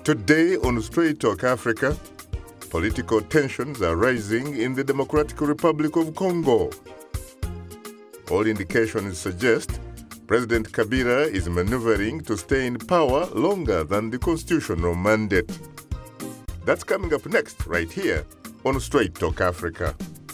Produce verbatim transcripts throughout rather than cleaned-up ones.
Today on Straight Talk Africa, political tensions are rising in the Democratic Republic of Congo. All indications suggest President Kabila is maneuvering to stay in power longer than the constitutional mandate. That's coming up next, right here on Straight Talk Africa.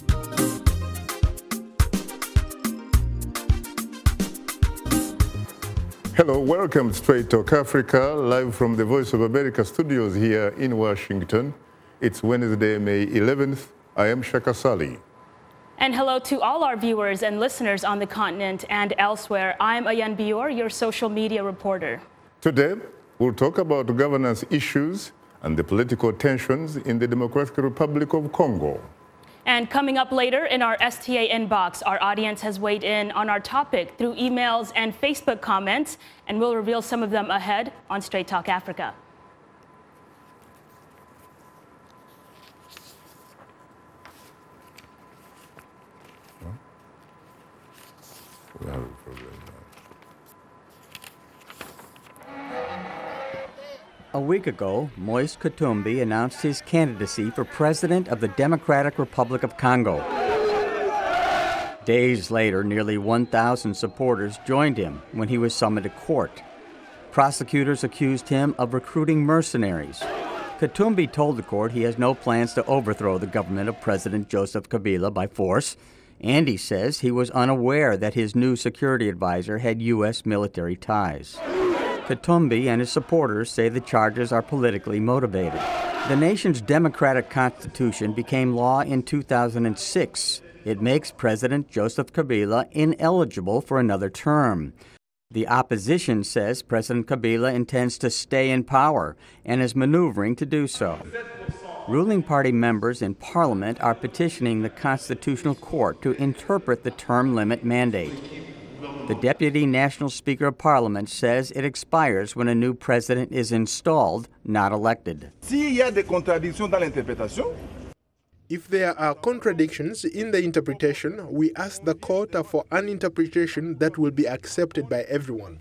Hello, welcome to Straight Talk Africa, live from the Voice of America studios here in Washington. It's Wednesday, May eleventh. I am Shaka Sali. And hello to all our viewers and listeners on the continent and elsewhere. I'm Ayan Bior, your social media reporter. Today, we'll talk about governance issues and the political tensions in the Democratic Republic of Congo. And coming up later in our S T A inbox, our audience has weighed in on our topic through emails and Facebook comments, and we'll reveal some of them ahead on Straight Talk Africa. We have a problem now. A week ago, Moise Katumbi announced his candidacy for president of the Democratic Republic of Congo. Days later, nearly one thousand supporters joined him when he was summoned to court. Prosecutors accused him of recruiting mercenaries. Katumbi told the court he has no plans to overthrow the government of President Joseph Kabila by force, and he says he was unaware that his new security advisor had U S military ties. Katumbi and his supporters say the charges are politically motivated. The nation's democratic constitution became law in two thousand six. It makes President Joseph Kabila ineligible for another term. The opposition says President Kabila intends to stay in power and is maneuvering to do so. Ruling party members in Parliament are petitioning the Constitutional Court to interpret the term limit mandate. The Deputy National Speaker of Parliament says it expires when a new president is installed, not elected. If there are contradictions in the interpretation, we ask the court for an interpretation that will be accepted by everyone.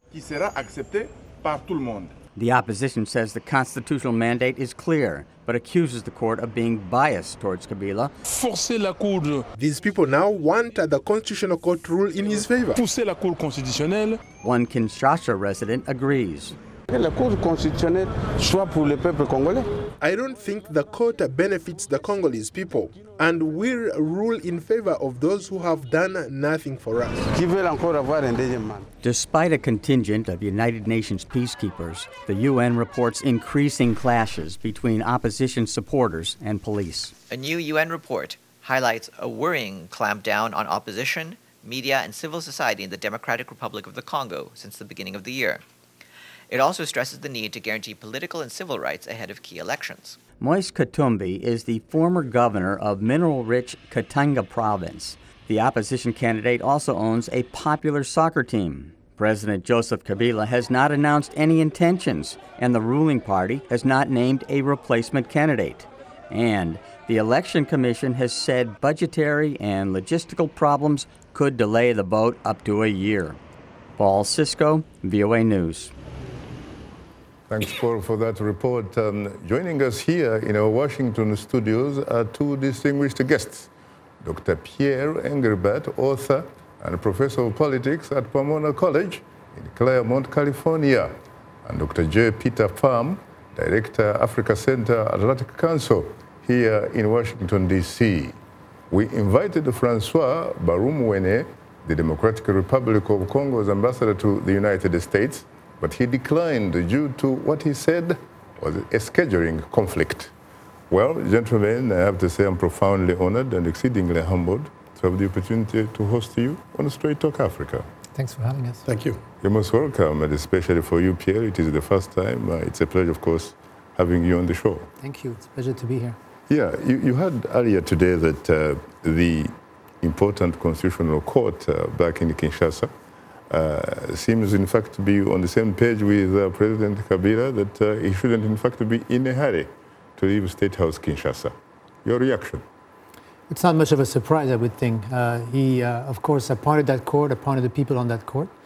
The opposition says the constitutional mandate is clear, but accuses the court of being biased towards Kabila. These people now want the Constitutional Court rule in his favor. One Kinshasa resident agrees. I don't think the court benefits the Congolese people and will rule in favor of those who have done nothing for us. Despite a contingent of United Nations peacekeepers, the U N reports increasing clashes between opposition supporters and police. A new U N report highlights a worrying clampdown on opposition, media, and civil society in the Democratic Republic of the Congo since the beginning of the year. It also stresses the need to guarantee political and civil rights ahead of key elections. Moise Katumbi is the former governor of mineral-rich Katanga province. The opposition candidate also owns a popular soccer team. President Joseph Kabila has not announced any intentions, and the ruling party has not named a replacement candidate. And the Election Commission has said budgetary and logistical problems could delay the vote up to a year. Paul Cisco, V O A News. Thanks, Paul, for that report. Um, joining us here in our Washington studios are two distinguished guests. Doctor Pierre Engelbert, author and professor of politics at Pomona College in Claremont, California, and Doctor J. Peter Pham, Director, Africa Center, Atlantic Council, here in Washington, D C We invited Francois Barumwene, the Democratic Republic of Congo's ambassador to the United States, but he declined due to what he said was a scheduling conflict. Well, gentlemen, I have to say I'm profoundly honored and exceedingly humbled to have the opportunity to host you on Straight Talk Africa. Thanks for having us. Thank you. You're most welcome, and especially for you, Pierre. It is the first time. Uh, it's a pleasure, of course, having you on the show. Thank you. It's a pleasure to be here. Yeah, you, you heard earlier today that uh, the important constitutional court uh, back in Kinshasa Uh, seems in fact to be on the same page with uh, President Kabila that uh, he shouldn't in fact be in a hurry to leave State House Kinshasa. Your reaction? It's not much of a surprise, I would think. Uh, he, uh, of course, appointed that court, appointed the people on that court.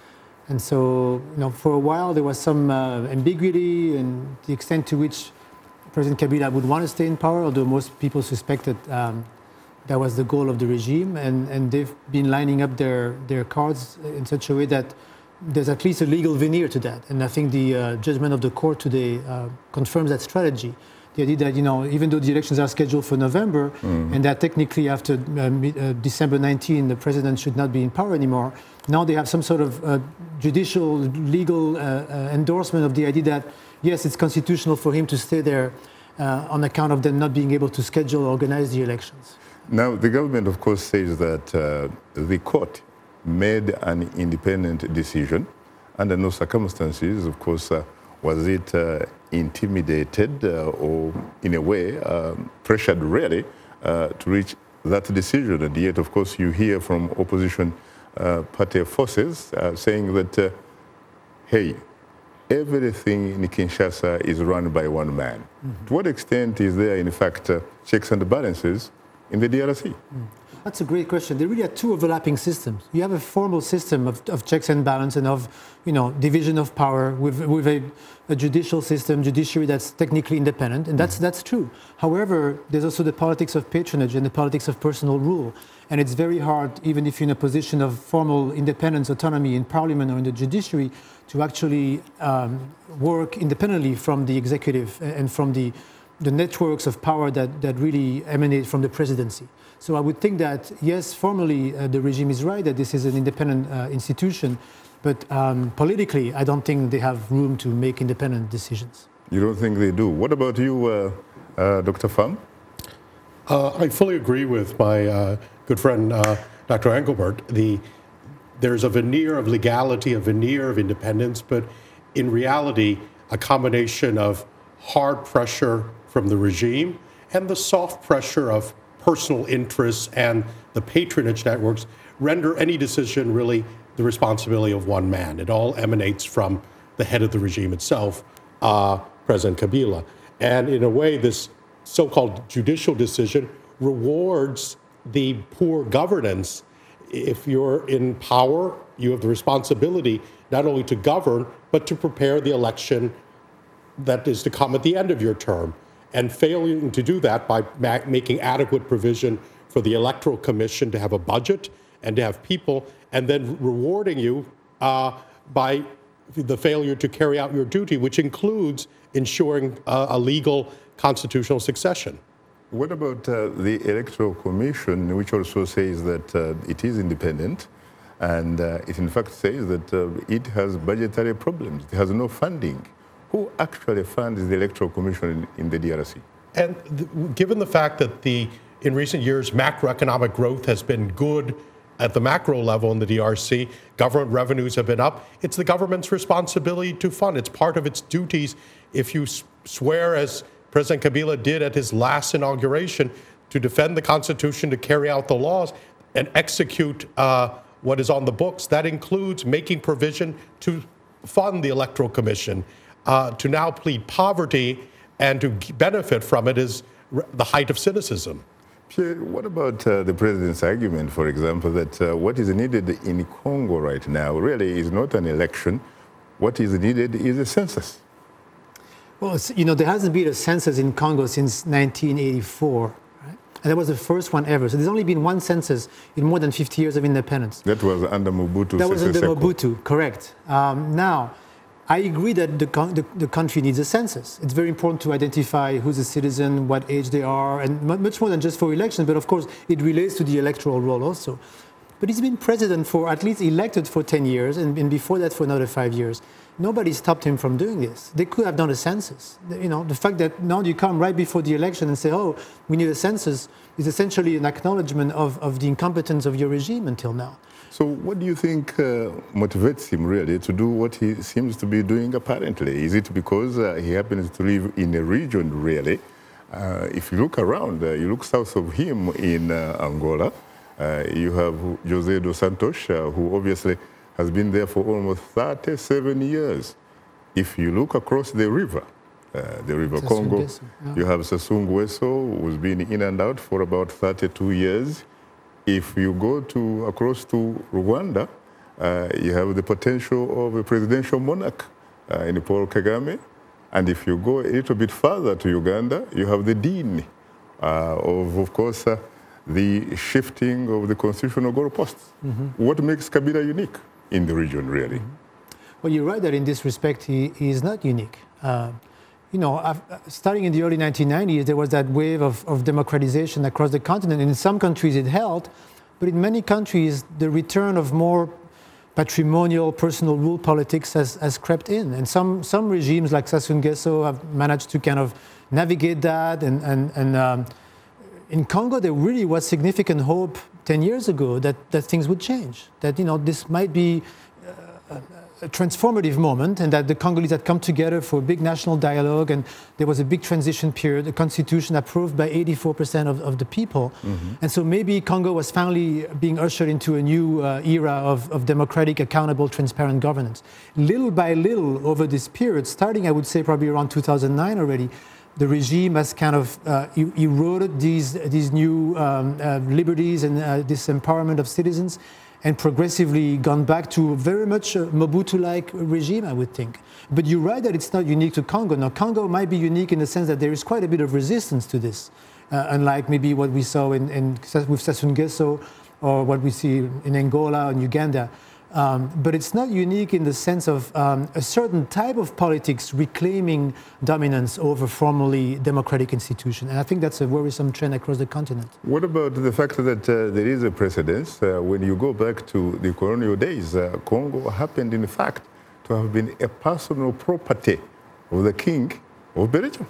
And so, you know, for a while there was some uh, ambiguity in the extent to which President Kabila would want to stay in power, although most people suspected um, that was the goal of the regime. And, and they've been lining up their, their cards in such a way that there's at least a legal veneer to that. And I think the uh, judgment of the court today uh, confirms that strategy. The idea that, you know, even though the elections are scheduled for November, mm. and that technically after uh, uh, December nineteenth, the president should not be in power anymore, now they have some sort of uh, judicial, legal uh, uh, endorsement of the idea that, yes, it's constitutional for him to stay there uh, on account of them not being able to schedule or organize the elections. Now, the government, of course, says that uh, the court made an independent decision. Under no circumstances, of course, uh, was it uh, intimidated uh, or, in a way, um, pressured really uh, to reach that decision. And yet, of course, you hear from opposition uh, party forces uh, saying that, uh, hey, everything in Kinshasa is run by one man. Mm-hmm. To what extent is there, in fact, uh, checks and balances in the D R C? Mm. That's a great question. There really are two overlapping systems. You have a formal system of, of checks and balance and of, you know, division of power with, with a, a judicial system, judiciary that's technically independent, and that's, mm-hmm. that's true. However, there's also the politics of patronage and the politics of personal rule. And it's very hard, even if you're in a position of formal independence, autonomy in parliament or in the judiciary, to actually um, work independently from the executive and from the, the networks of power that, that really emanate from the presidency. So I would think that, yes, formally uh, the regime is right that this is an independent uh, institution, but um, politically I don't think they have room to make independent decisions. You don't think they do? What about you, uh, uh, Doctor Pham? Uh, I fully agree with my uh, good friend, uh, Doctor Engelbert. The, there's a veneer of legality, a veneer of independence, but in reality, a combination of hard pressure from the regime and the soft pressure of personal interests and the patronage networks render any decision really the responsibility of one man. It all emanates from the head of the regime itself, uh, President Kabila. And in a way, this so-called judicial decision rewards the poor governance. If you're in power, you have the responsibility not only to govern, but to prepare the election that is to come at the end of your term. And failing to do that by ma- making adequate provision for the Electoral Commission to have a budget and to have people, and then rewarding you uh, by the failure to carry out your duty, which includes ensuring uh, a legal constitutional succession. What about uh, the Electoral Commission, which also says that uh, it is independent, and uh, it in fact says that uh, it has budgetary problems, it has no funding? Who actually funds the Electoral Commission in, in the D R C? And th- given the fact that the in recent years macroeconomic growth has been good at the macro level in the D R C, government revenues have been up, it's the government's responsibility to fund. It's part of its duties. If you s- swear, as President Kabila did at his last inauguration, to defend the Constitution, to carry out the laws, and execute uh, what is on the books, that includes making provision to fund the Electoral Commission. Uh, to now plead poverty and to benefit from it is r- the height of cynicism. Pierre, what about uh, the president's argument, for example, that uh, what is needed in Congo right now really is not an election. What is needed is a census. Well, you know, there hasn't been a census in Congo since nineteen eighty-four, right? And that was the first one ever. So there's only been one census in more than fifty years of independence. That was under Mobutu. That was under Sese Seko. Mobutu, correct. Um, now, I agree that the, the, the country needs a census. It's very important to identify who's a citizen, what age they are, and much more than just for elections, but of course it relates to the electoral role also. But he's been president for, at least elected for ten years, and, and before that for another five years. Nobody stopped him from doing this. They could have done a census. You know, the fact that now you come right before the election and say, oh, we need a census, is essentially an acknowledgement of, of the incompetence of your regime until now. So what do you think uh, motivates him really to do what he seems to be doing apparently? Is it because uh, he happens to live in a region really? Uh, if you look around, uh, you look south of him in uh, Angola, uh, you have José dos Santos, uh, who obviously has been there for almost thirty-seven years. If you look across the river, uh, the River Sassou Congo, Nguesso, yeah. You have Sassou Nguesso, who's been in and out for about thirty-two years. If you go to across to Rwanda, uh, you have the potential of a presidential monarch uh, in Paul Kagame. And if you go a little bit further to Uganda, you have the dean uh, of, of course, uh, the shifting of the constitutional goalposts. Mm-hmm. What makes Kabila unique in the region, really? Mm-hmm. Well, you're right that in this respect, he, he is not unique. Uh, you know, I've, starting in the early nineteen nineties, there was that wave of, of democratization across the continent. And in some countries it held, but in many countries, the return of more patrimonial, personal rule politics has, has crept in. And some, some regimes like Sassou Nguesso have managed to kind of navigate that. And, and, and um, in Congo, there really was significant hope ten years ago that, that things would change, that, you know, this might be uh, a transformative moment and that the Congolese had come together for a big national dialogue and there was a big transition period, a constitution approved by eighty-four percent of, of the people. Mm-hmm. And so maybe Congo was finally being ushered into a new uh, era of, of democratic, accountable, transparent governance. Little by little over this period, starting I would say probably around two thousand nine already, the regime has kind of uh, eroded these, these new um, uh, liberties and uh, this empowerment of citizens and progressively gone back to very much a Mobutu-like regime, I would think. But you're right that it's not unique to Congo. Now, Congo might be unique in the sense that there is quite a bit of resistance to this, uh, unlike maybe what we saw in, in, with Sassou Nguesso or what we see in Angola and Uganda. Um, but it's not unique in the sense of um, a certain type of politics reclaiming dominance over formerly democratic institutions. And I think that's a worrisome trend across the continent. What about the fact that uh, there is a precedence? Uh, when you go back to the colonial days, uh, Congo happened, in fact, to have been a personal property of the king of Belgium.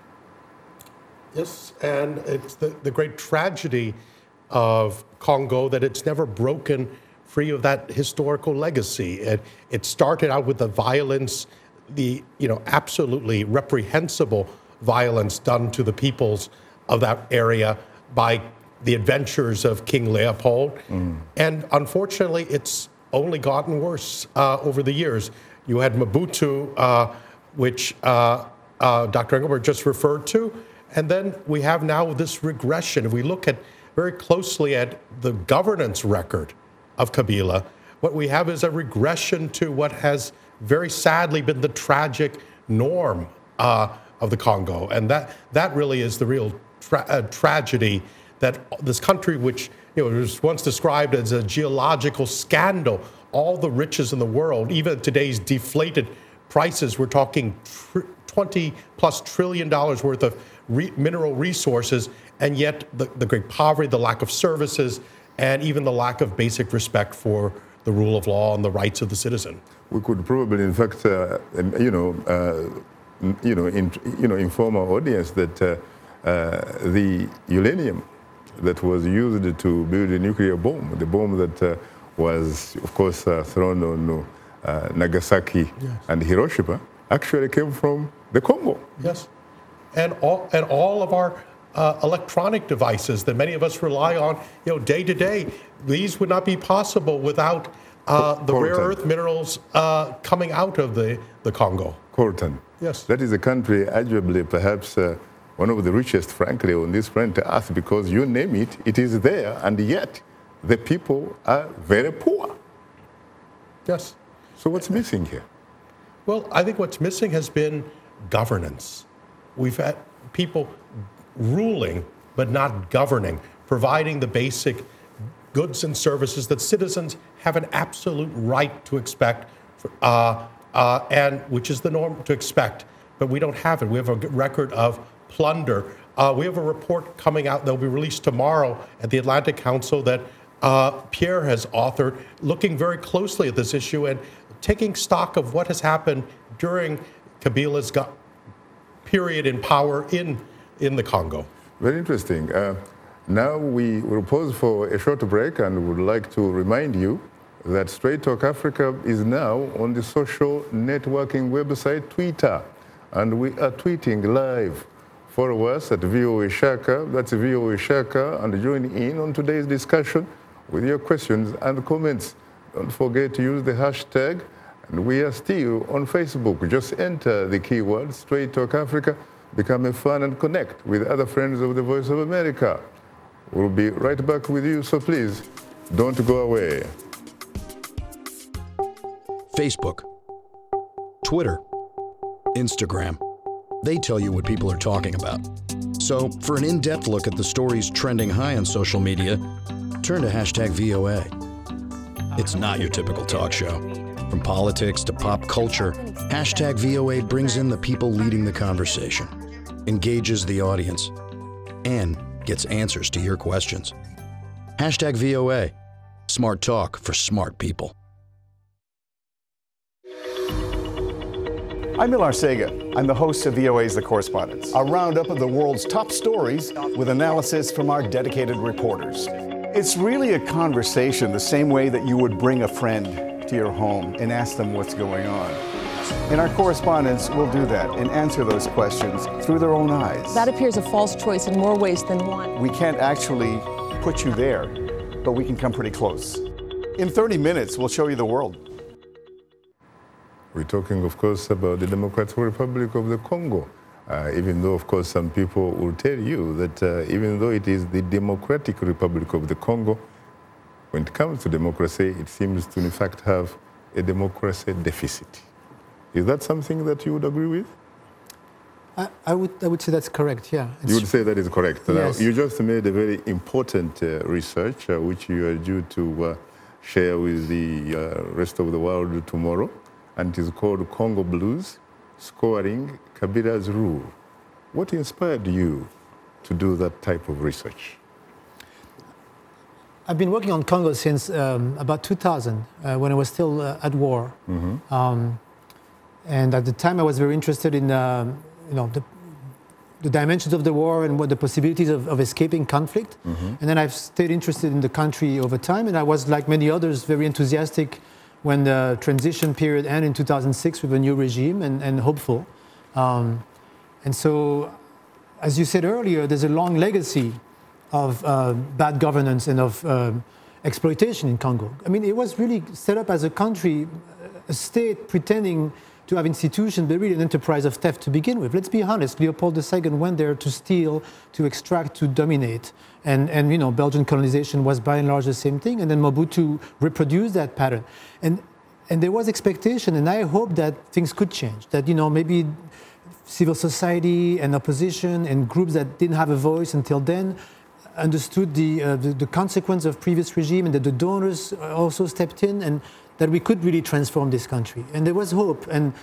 Yes, and it's the, the great tragedy of Congo that it's never broken free of that historical legacy. It, it started out with the violence, the you know absolutely reprehensible violence done to the peoples of that area by the adventures of King Leopold. Mm. And unfortunately, it's only gotten worse uh, over the years. You had Mobutu, uh, which uh, uh, Doctor Engelbert just referred to, and then we have now this regression. If we look at very closely at the governance record of Kabila, what we have is a regression to what has very sadly been the tragic norm uh, of the Congo. And that, that really is the real tra- uh, tragedy, that this country, which you know, was once described as a geological scandal, all the riches in the world, even at today's deflated prices, we're talking tr- twenty plus trillion dollars worth of re- mineral resources, and yet the, the great poverty, the lack of services, and even the lack of basic respect for the rule of law and the rights of the citizen. We could probably, in fact, uh, you know, uh, you know, in, you know, inform our audience that uh, uh, the uranium that was used to build a nuclear bomb, the bomb that uh, was, of course, uh, thrown on uh, Nagasaki yes. and Hiroshima, actually came from the Congo. Yes, and all and all of our Uh, electronic devices that many of us rely on, you know, day to day. These would not be possible without uh, the rare earth minerals uh, coming out of the, the Congo. Coltan. Yes. That is a country, arguably, perhaps uh, one of the richest, frankly, on this planet Earth, because you name it, it is there, and yet the people are very poor. Yes. So what's missing here? Well, I think what's missing has been governance. We've had people ruling, but not governing, providing the basic goods and services that citizens have an absolute right to expect, uh, uh, and which is the norm to expect. But we don't have it. We have a record of plunder. Uh, we have a report coming out that will be released tomorrow at the Atlantic Council that uh, Pierre has authored, looking very closely at this issue and taking stock of what has happened during Kabila's go- period in power in in the Congo. Very interesting. Uh, now we will pause for a short break and would like to remind you that Straight Talk Africa is now on the social networking website Twitter, and we are tweeting live. Follow us at V O A Shaka, that's V O A Shaka, and join in on today's discussion with your questions and comments. Don't forget to use the hashtag, and we are still on Facebook. Just enter the keyword Straight Talk Africa, become a fan and connect with other friends of the Voice of America. We'll be right back with you, so please don't go away. Facebook, Twitter, Instagram. They tell you what people are talking about. So for an in-depth look at the stories trending high on social media, turn to hashtag V O A. It's not your typical talk show. From politics to pop culture, hashtag V O A brings in the people leading the conversation, engages the audience, and gets answers to your questions. Hashtag V O A. Smart talk for smart people. I'm Millar Sega. I'm the host of V O A's The Correspondents, a roundup of the world's top stories with analysis from our dedicated reporters. It's really a conversation the same way that you would bring a friend to your home and ask them what's going on. And our correspondents will do that and answer those questions through their own eyes. That appears a false choice in more ways than one. We can't actually put you there, but we can come pretty close. In thirty minutes, we'll show you the world. We're talking, of course, about the Democratic Republic of the Congo, uh, even though, of course, some people will tell you that uh, even though it is the Democratic Republic of the Congo, when it comes to democracy, it seems to, in fact, have a democracy deficit. Is that something that you would agree with? I, I, would, I would say that's correct, yeah. It's you would say that is correct. Yes. Now, you just made a very important uh, research, uh, which you are due to uh, share with the uh, rest of the world tomorrow. And it is called Congo Blues, Scoring Kabila's Rule. What inspired you to do that type of research? I've been working on Congo since um, about two thousand, uh, when I was still uh, at war. Mm-hmm. Um, and at the time, I was very interested in uh, you know, the, the dimensions of the war and what the possibilities of, of escaping conflict. Mm-hmm. And then I've stayed interested in the country over time. And I was, like many others, very enthusiastic when the transition period ended in two thousand six with a new regime, and, and hopeful. Um, and so, as you said earlier, there's a long legacy of uh, bad governance and of um, exploitation in Congo. I mean, it was really set up as a country, a state pretending to have institutions, but really an enterprise of theft to begin with. Let's be honest, Leopold the Second went there to steal, to extract, to dominate. And, and you know, Belgian colonization was by and large the same thing. And then Mobutu reproduced that pattern. And, and there was expectation, and I hope that things could change, that, you know, maybe civil society and opposition and groups that didn't have a voice until then understood the, uh, the, the consequence of previous regime, and that the donors also stepped in, and that we could really transform this country. And there was hope. And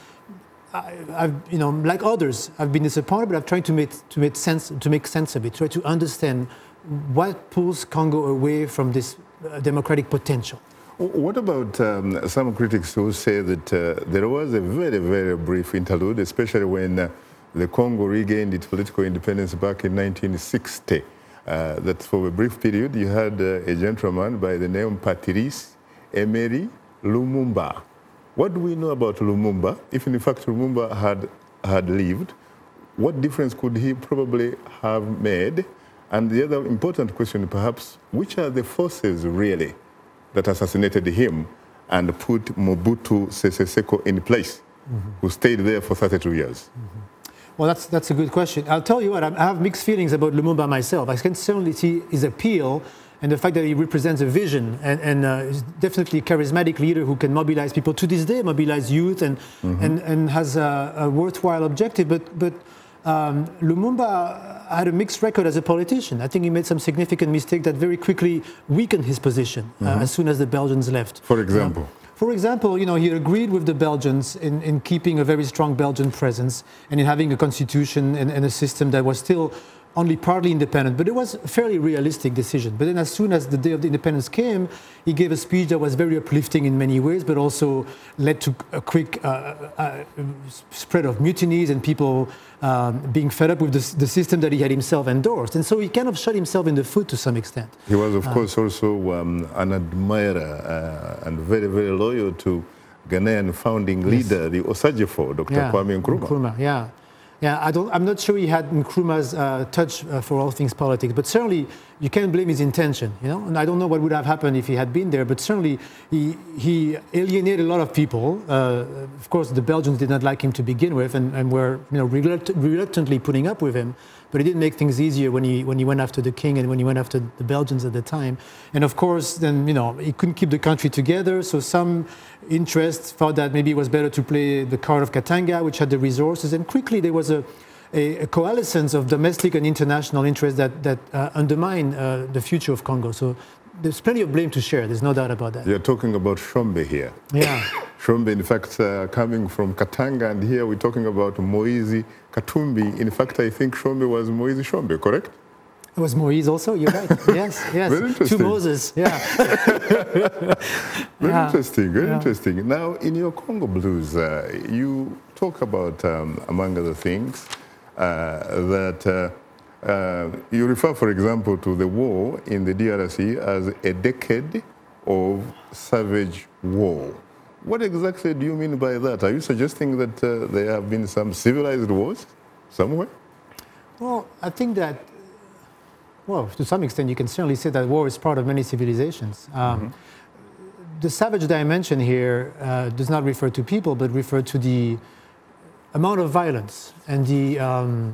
I, I've, you know, like others, I've been disappointed, but I've tried to make, to make sense, to make sense of it, try to understand what pulls Congo away from this uh, democratic potential. What about um, some critics who say that uh, there was a very, very brief interlude, especially when uh, the Congo regained its political independence back in nineteen sixty, uh, that for a brief period you had uh, a gentleman by the name Patrice Emery Lumumba. What do we know about Lumumba? If in fact Lumumba had, had lived, what difference could he probably have made? And the other important question, perhaps, which are the forces really that assassinated him and put Mobutu Sese Seko in place, mm-hmm. who stayed there for thirty-two years? Mm-hmm. Well, that's, that's a good question. I'll tell you what, I have mixed feelings about Lumumba myself. I can certainly see his appeal and the fact that he represents a vision, and, and uh, is definitely a charismatic leader who can mobilize people to this day, mobilize youth, and, mm-hmm. and, and has a, a worthwhile objective. But, but um, Lumumba had a mixed record as a politician. I think he made some significant mistake that very quickly weakened his position mm-hmm. uh, as soon as the Belgians left. For example? You know? For example, you know, he agreed with the Belgians in, in keeping a very strong Belgian presence and in having a constitution and, and a system that was still only partly independent, but it was a fairly realistic decision. But then as soon as the day of the independence came, he gave a speech that was very uplifting in many ways, but also led to a quick uh, uh, spread of mutinies and people um, being fed up with the, the system that he had himself endorsed. And so he kind of shot himself in the foot to some extent. He was, of uh, course, also um, an admirer uh, and very, very loyal to Ghanaian founding yes. leader, the Osajifo, Doctor Yeah, Kwame Nkrumah. Nkrumah. Yeah. Yeah, I don't, I'm not sure he had Nkrumah's uh, touch uh, for all things politics, but certainly you can't blame his intention, you know. And I don't know what would have happened if he had been there, but certainly he, he alienated a lot of people. Uh, of course, the Belgians did not like him to begin with, and, and were, you know, reluct- reluctantly putting up with him. but it did make things easier when he when he went after the king and when he went after the Belgians at the time. And of course, then you know he couldn't keep the country together. So some interests thought that maybe it was better to play the card of Katanga, which had the resources. And quickly there was a a, a coalescence of domestic and international interests that that uh, undermine uh, the future of Congo. So there's plenty of blame to share. There's no doubt about that. You're talking about Shombe here. Yeah. Shombe, in fact, uh, coming from Katanga, and here we're talking about Moise Katumbi. In fact, I think Shombe was Moise Shombe, correct? It was Moise also, you're right. Yes, yes. Very interesting. To Moses, yeah. Very yeah. interesting, very yeah. interesting. Now, in your Congo Blues, uh, you talk about, um, among other things, uh, that uh, uh, you refer, for example, to the war in the D R C as a decade of savage war. What exactly do you mean by that? Are you suggesting that uh, there have been some civilized wars somewhere? Well, I think that, well, to some extent, you can certainly say that war is part of many civilizations. Um, mm-hmm. The savage dimension here uh, does not refer to people, but refer to the amount of violence and the, um,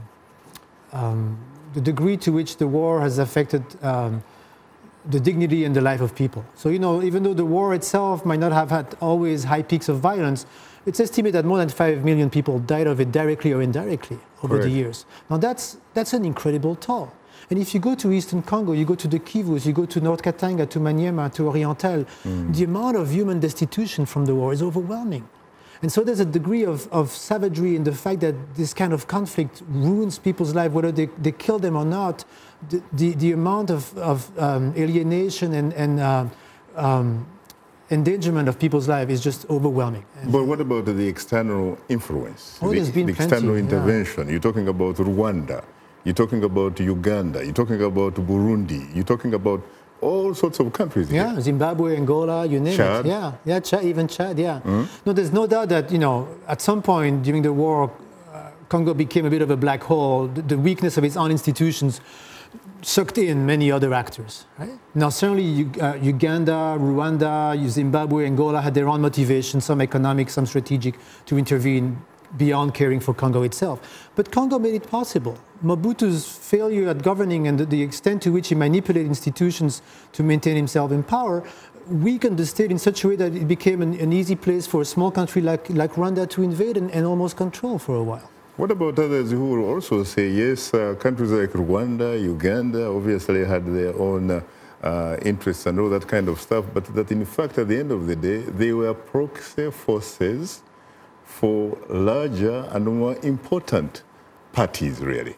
um, the degree to which the war has affected um, the dignity and the life of people. So, you know, even though the war itself might not have had always high peaks of violence, it's estimated that more than five million people died of it directly or indirectly over Correct. the years. Now, that's, that's an incredible toll. And if you go to Eastern Congo, you go to the Kivus, you go to North Katanga, to Maniema, to Oriental, mm. the amount of human destitution from the war is overwhelming. And so there's a degree of, of savagery in the fact that this kind of conflict ruins people's life, whether they, they kill them or not. The, the, the amount of, of um, alienation and, and uh, um, endangerment of people's life is just overwhelming. But what about the external influence? Oh, the, there's been the plenty, external intervention. Yeah. You're talking about Rwanda. You're talking about Uganda. You're talking about Burundi. You're talking about all sorts of countries. Yeah, here. Zimbabwe, Angola, you name Chad. it. Yeah, yeah, Chad, even Chad, yeah. Mm-hmm. No, there's no doubt that, you know, at some point during the war, uh, Congo became a bit of a black hole. The, the weakness of its own institutions sucked in many other actors. Right? Now, certainly uh, Uganda, Rwanda, Zimbabwe, Angola had their own motivation, some economic, some strategic, to intervene beyond caring for Congo itself. But Congo made it possible. Mobutu's failure at governing and the, the extent to which he manipulated institutions to maintain himself in power weakened the state in such a way that it became an, an easy place for a small country like, like Rwanda to invade and, and almost control for a while. What about others who will also say, yes, uh, countries like Rwanda, Uganda, obviously had their own uh, uh, interests and all that kind of stuff, but that in fact, at the end of the day, they were proxy forces for larger and more important parties, really?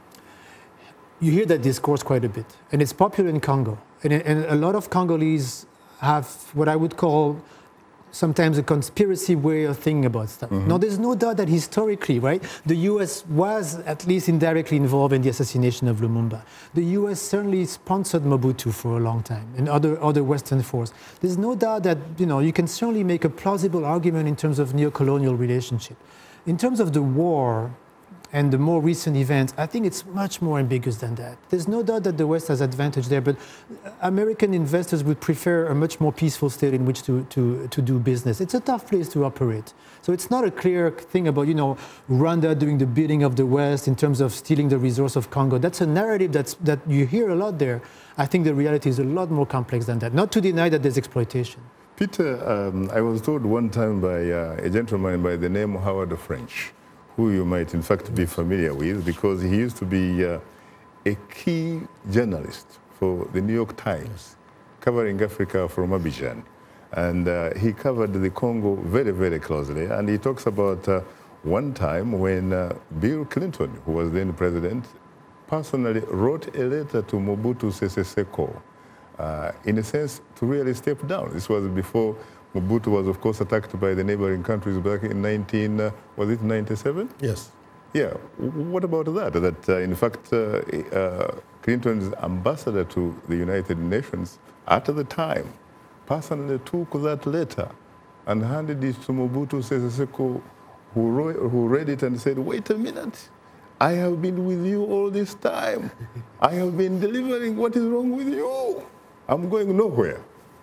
You hear that discourse quite a bit, and it's popular in Congo. And, and a lot of Congolese have what I would call sometimes a conspiracy way of thinking about stuff. Mm-hmm. Now, there's no doubt that historically, right, the U S was at least indirectly involved in the assassination of Lumumba. The U S certainly sponsored Mobutu for a long time and other, other Western forces. There's no doubt that, you know, you can certainly make a plausible argument in terms of neo-colonial relationship. In terms of the war and the more recent events, I think it's much more ambiguous than that. There's no doubt that the West has advantage there, but American investors would prefer a much more peaceful state in which to, to, to do business. It's a tough place to operate. So it's not a clear thing about, you know, Rwanda doing the bidding of the West in terms of stealing the resource of Congo. That's a narrative that's, that you hear a lot there. I think the reality is a lot more complex than that. Not to deny that there's exploitation. Peter, um, I was told one time by uh, a gentleman by the name of Howard French, who you might in fact be familiar with, because he used to be uh, a key journalist for the New York Times, covering Africa from Abidjan. And uh, he covered the Congo very, very closely. And he talks about uh, one time when uh, Bill Clinton, who was then president, personally wrote a letter to Mobutu Sese Seko, uh, in a sense, to really step down. This was before Mobutu was, of course, attacked by the neighboring countries back in nineteen, uh, was it ninety-seven? Yes. Yeah. What about that? That, uh, in fact, uh, uh, Clinton's ambassador to the United Nations at the time personally took that letter and handed it to Mobutu Sese Seko, who, wrote, who read it and said, wait a minute, I have been with you all this time. I have been delivering. What is wrong with you? I'm going nowhere.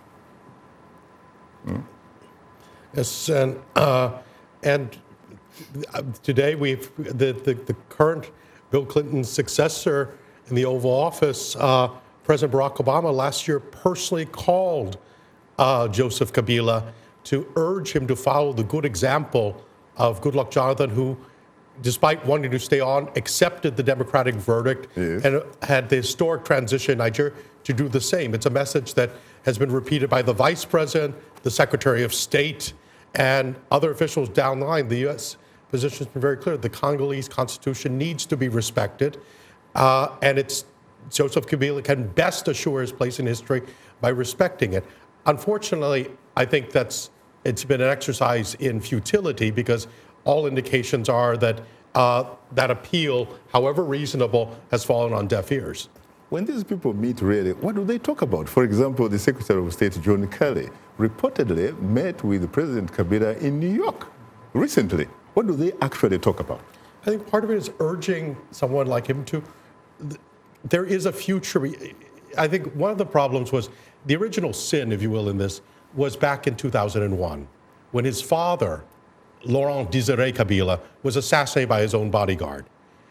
Hmm? Yes, and uh, and today we've the, the, the current Bill Clinton's successor in the Oval Office, uh, President Barack Obama, last year personally called uh, Joseph Kabila to urge him to follow the good example of Goodluck Jonathan, who, despite wanting to stay on, accepted the democratic verdict yes. and had the historic transition in Nigeria to do the same. It's a message that has been repeated by the Vice President, the Secretary of State, and other officials down the line. The U S position has been very clear. The Congolese constitution needs to be respected, uh, and it's Joseph Kabila can best assure his place in history by respecting it. Unfortunately, I think that's it's been an exercise in futility because all indications are that uh, that appeal, however reasonable, has fallen on deaf ears. When these people meet, really, what do they talk about? For example, the Secretary of State, John Kelly, reportedly met with President Kabila in New York recently. What do they actually talk about? I think part of it is urging someone like him to, there is a future. I think one of the problems was the original sin, if you will, in this was back in two thousand one when his father, Laurent Désiré Kabila, was assassinated by his own bodyguard.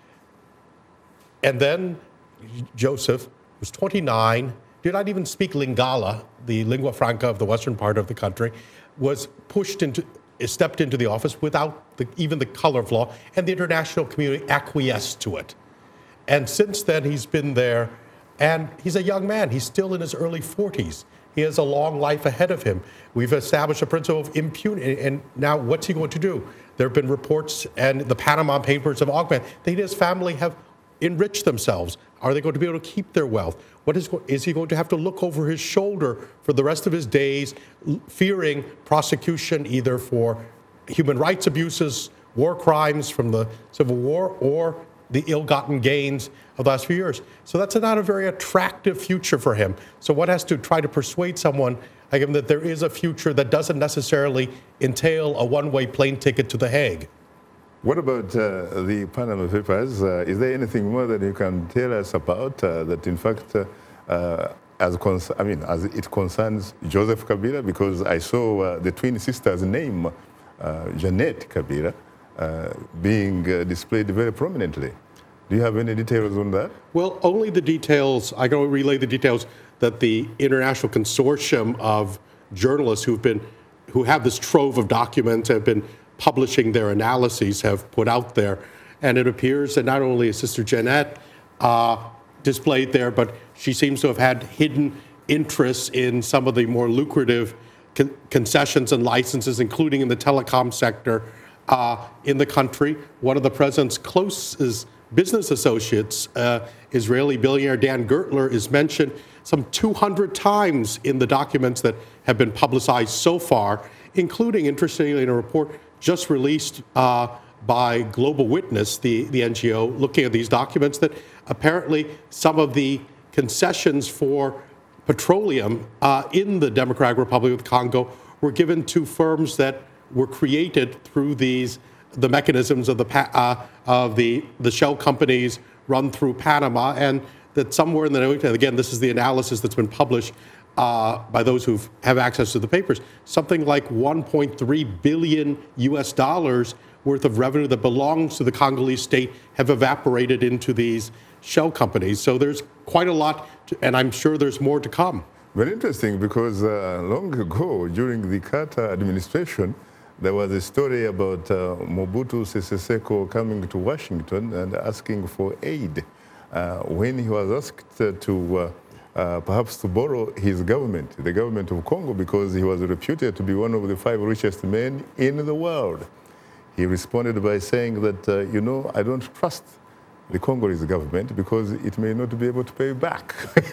And then Joseph was twenty-nine, did not even speak Lingala, the lingua franca of the western part of the country, was pushed into, stepped into the office without the, even the color of law, and the international community acquiesced to it. And since then, he's been there, and he's a young man. He's still in his early forties. He has a long life ahead of him. We've established a principle of impunity, and now what's he going to do? There have been reports, and the Panama Papers have augmented, that his family have enriched themselves. Are they going to be able to keep their wealth? What is, is he going to have to look over his shoulder for the rest of his days, fearing prosecution either for human rights abuses, war crimes from the Civil War, or the ill-gotten gains of the last few years? So that's not a very attractive future for him. So one has to try to persuade someone like him that there is a future that doesn't necessarily entail a one-way plane ticket to The Hague. What about uh, the Panama Papers? Uh, is there anything more that you can tell us about uh, that, in fact, uh, uh, as cons- I mean, as it concerns Joseph Kabila? Because I saw uh, the twin sister's name, uh, Jeanette Kabila, uh, being uh, displayed very prominently. Do you have any details on that? Well, only the details. I can only relay the details that the international consortium of journalists who've been, who have this trove of documents, have been publishing their analyses, have put out there. And it appears that not only is Sister Jeanette uh, displayed there, but she seems to have had hidden interests in some of the more lucrative con- concessions and licenses, including in the telecom sector uh, in the country. One of the president's closest business associates, uh, Israeli billionaire Dan Gertler, is mentioned some two hundred times in the documents that have been publicized so far, including, interestingly, in a report just released uh, by Global Witness, the, the N G O, looking at these documents, that apparently some of the concessions for petroleum uh, in the Democratic Republic of the Congo were given to firms that were created through these the mechanisms of the uh, of the the shell companies run through Panama, and that somewhere in the and again, this is the analysis that's been published uh, by those who have access to the papers. Something like one point three billion U S dollars worth of revenue that belongs to the Congolese state have evaporated into these shell companies. So there's quite a lot, to, and I'm sure there's more to come. Very interesting, because uh, long ago, during the Carter administration, there was a story about uh, Mobutu Sese Seko coming to Washington and asking for aid uh, when he was asked uh, to uh, uh, perhaps to borrow his government, the government of Congo, because he was reputed to be one of the five richest men in the world. He responded by saying that, uh, you know, I don't trust the Congolese government because it may not be able to pay back.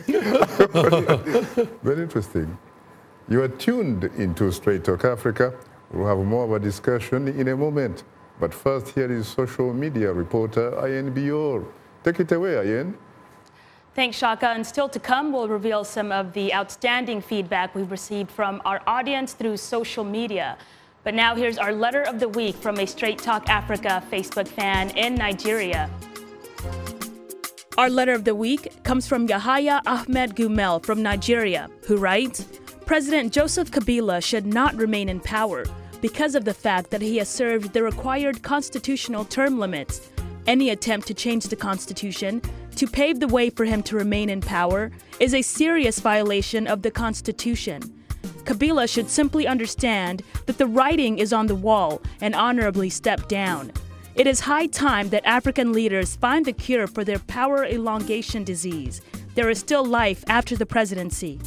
Very interesting. You are tuned into Straight Talk Africa. We'll have more of a discussion in a moment. But first, here is social media reporter Ayenne Bior. Take it away, Ayenne. Thanks, Shaka. And still to come, we'll reveal some of the outstanding feedback we've received from our audience through social media. But now here's our letter of the week from a Straight Talk Africa Facebook fan in Nigeria. Our letter of the week comes from Yahaya Ahmed Gumel from Nigeria, who writes, President Joseph Kabila should not remain in power because of the fact that he has served the required constitutional term limits. Any attempt to change the Constitution to pave the way for him to remain in power is a serious violation of the Constitution. Kabila should simply understand that the writing is on the wall and honorably step down. It is high time that African leaders find the cure for their power elongation disease. There is still life after the presidency.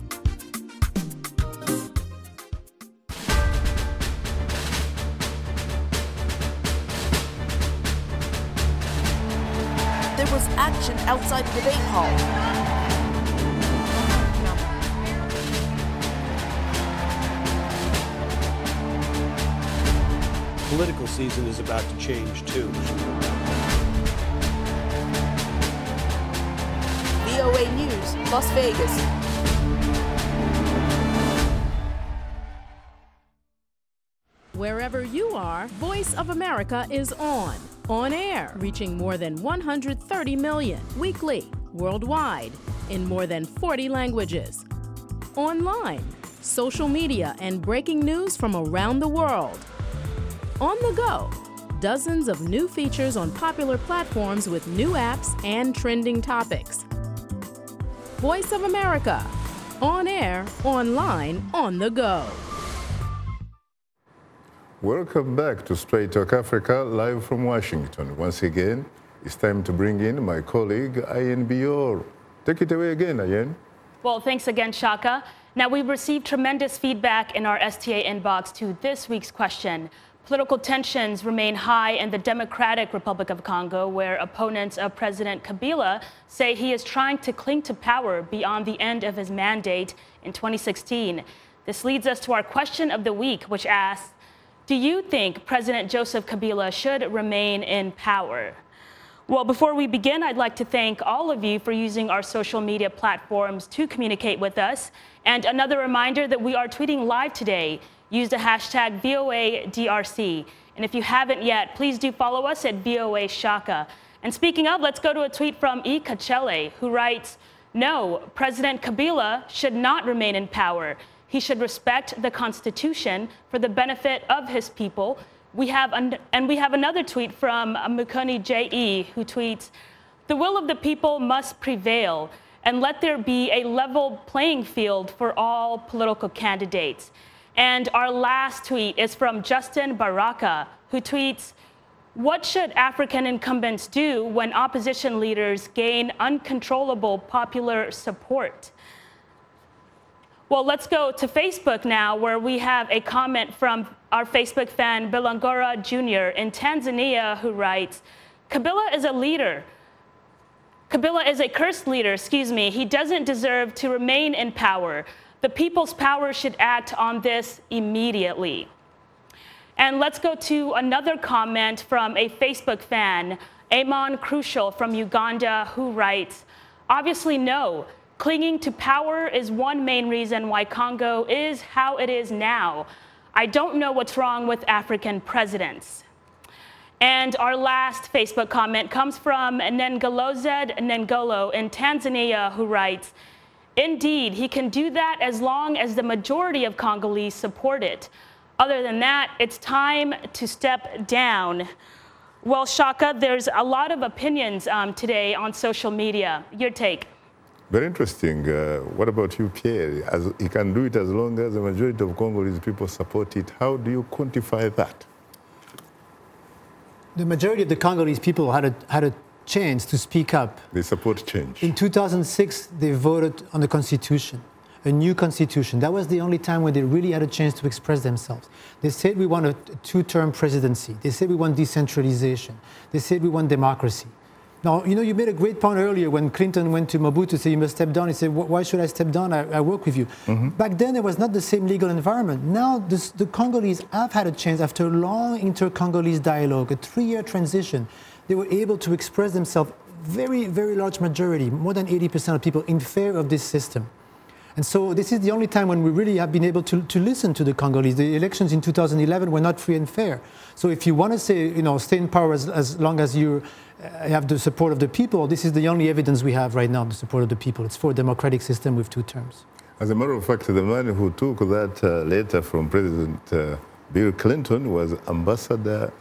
There was action outside the debate hall. Political season is about to change too. V O A News, Las Vegas. Wherever you are, Voice of America is on. On air, reaching more than one hundred thirty million weekly, worldwide, in more than forty languages. Online, social media, and breaking news from around the world. On the go, dozens of new features on popular platforms with new apps and trending topics. Voice of America, on air, online, on the go. Welcome back to Straight Talk Africa, live from Washington. Once again, it's time to bring in my colleague, Ayen Bior. Take it away again, Ayen. Well, thanks again, Shaka. Now, we've received tremendous feedback in our S T A inbox to this week's question. Political tensions remain high in the Democratic Republic of Congo, where opponents of President Kabila say he is trying to cling to power beyond the end of his mandate in twenty sixteen. This leads us to our question of the week, which asks, do you think President Joseph Kabila should remain in power? Well, before we begin, I'd like to thank all of you for using our social media platforms to communicate with us. And another reminder that we are tweeting live today. Use the hashtag V O A D R C. And if you haven't yet, please do follow us at V O A Shaka. And speaking of, let's go to a tweet from E. Kachele, who writes, no, President Kabila should not remain in power. He should respect the Constitution for the benefit of his people. We have an, and we have another tweet from Mukoni J E, who tweets, the will of the people must prevail, and let there be a level playing field for all political candidates. And our last tweet is from Justin Baraka, who tweets, what should African incumbents do when opposition leaders gain uncontrollable popular support? Well, let's go to Facebook now, where we have a comment from our Facebook fan, Belangora Junior in Tanzania, who writes, Kabila is a leader. Kabila is a cursed leader, excuse me. He doesn't deserve to remain in power. The people's power should act on this immediately. And let's go to another comment from a Facebook fan, Amon Crucial from Uganda, who writes, obviously no. Clinging to power is one main reason why Congo is how it is now. I don't know what's wrong with African presidents. And our last Facebook comment comes from Nengalozed Nengolo in Tanzania, who writes, indeed, he can do that as long as the majority of Congolese support it. Other than that, it's time to step down. Well, Shaka, there's a lot of opinions um, today on social media. Your take? Very interesting. Uh, what about you, Pierre? As he can do it as long as the majority of Congolese people support it. How do you quantify that? The majority of the Congolese people had a, had a chance to speak up. They support change. In two thousand six, they voted on the Constitution, a new Constitution. That was the only time when they really had a chance to express themselves. They said we want a two-term presidency. They said we want decentralization. They said we want democracy. Now, you know, you made a great point earlier when Clinton went to Mobutu to say, you must step down. He said, why should I step down? I, I work with you. Mm-hmm. Back then, it was not the same legal environment. Now, this, the Congolese have had a chance, after a long inter-Congolese dialogue, a three-year transition, they were able to express themselves, very, very large majority, more than eighty percent of people in favor of this system. And so this is the only time when we really have been able to, to listen to the Congolese. The elections in two thousand eleven were not free and fair. So if you want to say, you know, stay in power as, as long as you have the support of the people, this is the only evidence we have right now, the support of the people. It's for a democratic system with two terms. As a matter of fact, the man who took that uh, letter from President uh, Bill Clinton was Ambassador